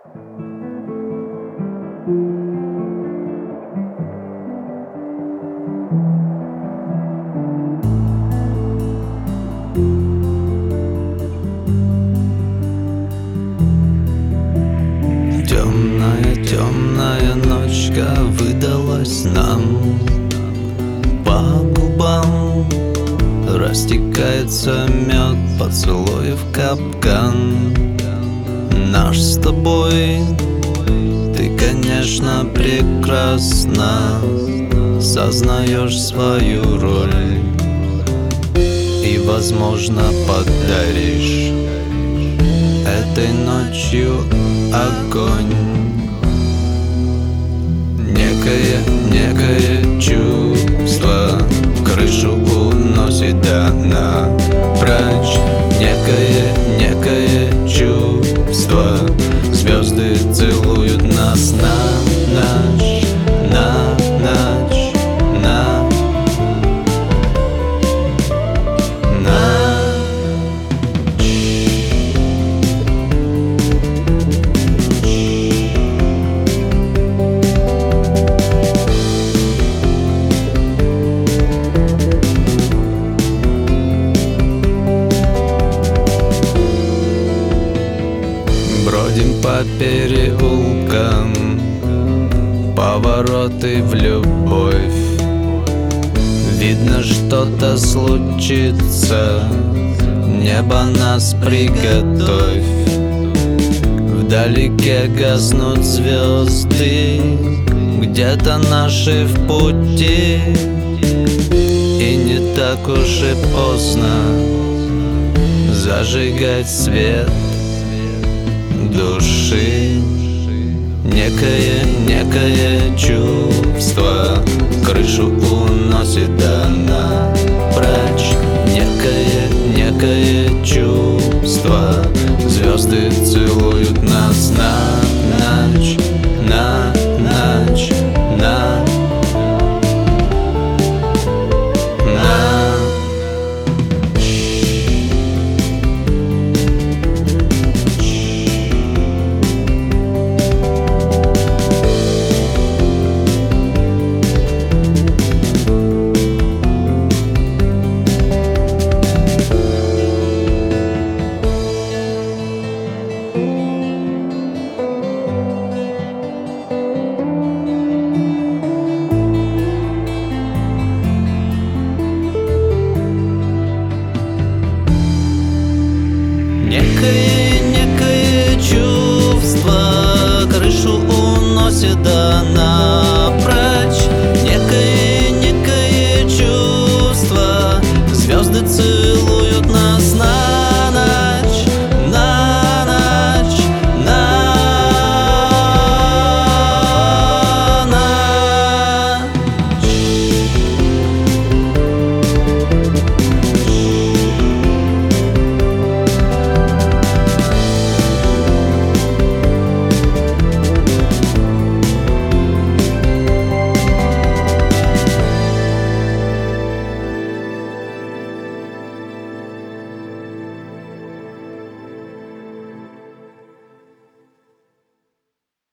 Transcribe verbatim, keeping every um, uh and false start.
Темная, темная ночка выдалась нам. По губам растекается мед, поцелуев капкан. Наш с тобой, ты, конечно, прекрасна, сознаешь свою роль и, возможно, подаришь этой ночью огонь. Некое, некое чувство крышу уносит да напрочь. Некое, некое чувство звезды целуют нас на ночь, на ночь, на бродим по переулкам, повороты в любовь. Видно, что-то случится, небо нас приготовь. Вдалеке гаснут звезды, где-то наши в пути. И не так уж и поздно зажигать свет души. Некое, некое чувство крышу уносит да напрочь. Некое, некое чувство звезды целуют нас на ночь, на ночь, на Некое, некое чувство крышу уносит да напрочь. Некое, некое чувство звезды целуют.